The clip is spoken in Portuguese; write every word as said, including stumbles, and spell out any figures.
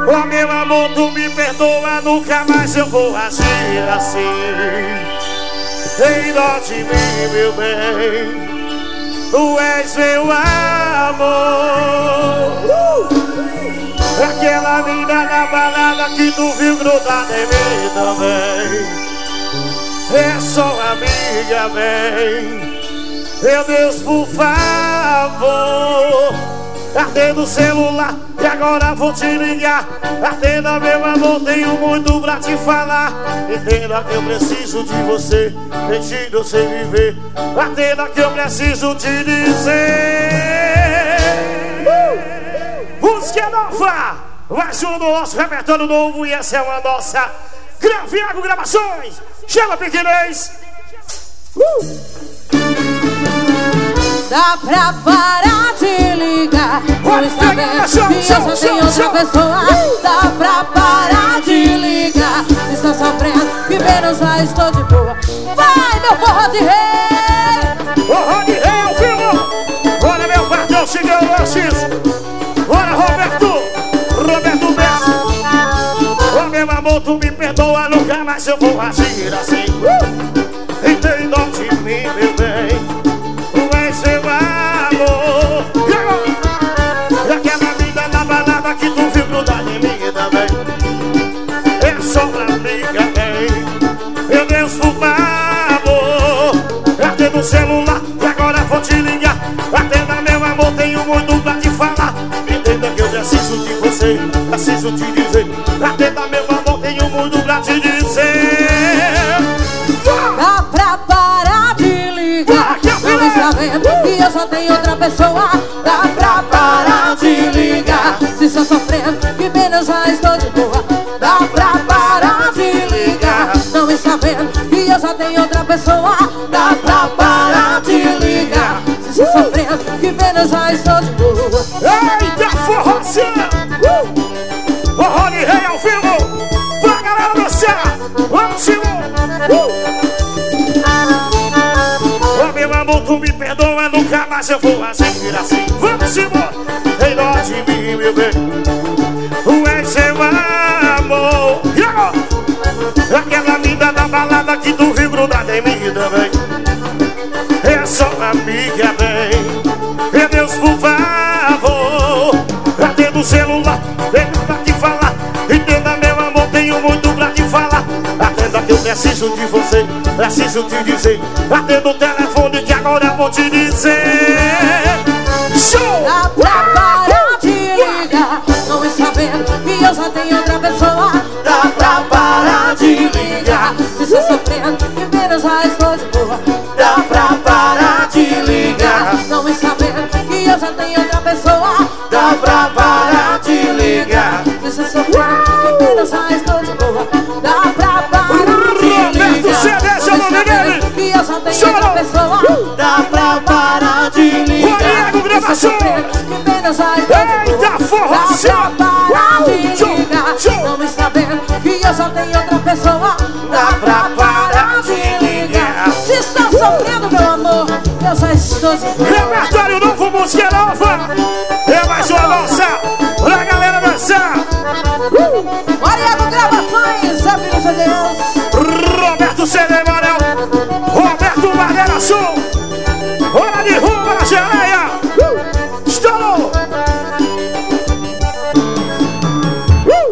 Oh meu amor, tu me perdoa, nunca mais eu vou agir assim. Tem dó de mim, meu bem, tu és meu amor. Aquela mina na balada que tu viu grudada em mim também é só amiga, bem. Meu Deus, por favor, atenda o celular e agora vou te ligar. Atenda, meu amor, tenho muito pra te falar. Entenda que eu preciso de você, deixe você viver. Atenda que eu preciso te dizer. Música nova, mais um do nosso repertório novo. E essa é uma nossa Graviago Gravações. Chama, pequenês. uh! Dá pra parar de ligar, pois saber que eu só tenho outra pessoa. Dá pra parar de ligar, estou sofrendo e menos já estou de boa. Vai, meu forró de rei! Forró de rei ao vivo! Bora, meu patrão, chegou o Lanches! Bora, Roberto! Roberto Bessa! Oh, meu amor, tu me perdoa, nunca mais eu vou agir assim. uh! E tem dó de mim, meu bem, seu amor. E aquela vida na balada que tu viu grudar em mim também é só pra amiga, bem. Meu Deus, por favor, atenda o celular e agora vou te ligar. Atenda, meu amor, tenho muito pra te falar. Entenda que eu preciso de você, preciso te dizer. Atenda, meu amor, tenho muito pra te dizer. Dá pra parar de ligar, não me sabendo que eu só tenho outra pessoa. Dá pra parar de ligar, se estou sofrendo que menos já estou de boa. Dá pra parar de ligar, não me sabendo que eu só tenho outra pessoa. Dá pra parar de ligar, se estou sofrendo que menos já estou de boa. Eita, forrozinha! uh! Forró de rei ao vivo! Pra galera dançar! Vamos, Simão! Uh! Meu amor, tu me perdoa, nunca mais eu vou agir assim. Vamos embora, tem dó de mim, meu bem, tu és seu amor. E agora? Aquela linda da balada que tu viu grudada em mim também é só amiga, bem. Meu Deus, por favor, atenda o celular, tenho pra te falar. Entenda, meu amor, tenho muito pra te falar. Atenda que eu preciso de você, preciso te dizer. Atenda o telefone que agora eu vou te dizer. Show! Dá pra parar de ligar, não me sabendo que eu já tenho outra pessoa. Dá pra parar de ligar, se estou sofrendo e menos já estou de boa. Dá pra parar de ligar, não me sabendo que eu já tenho outra pessoa. Dá pra parar de ligar, se estou sofrendo e menos já estou de boa. Dá pra parar de ligar, não me sabendo que eu já tenho outra pessoa. Dá pra parar de ligar, eita, forrozinha! Não me sabendo que eu só tenho outra pessoa. Dá pra parar de ligar, se está sofrendo, meu amor, eu já estou de boa. Repertório novo, música nova. É mais uma nossa pra galera dançar. Mariago Gravações, abrindo C Ds. Roberto C D Marel, Roberto Barreira Sul. Hora de rumba na geleia.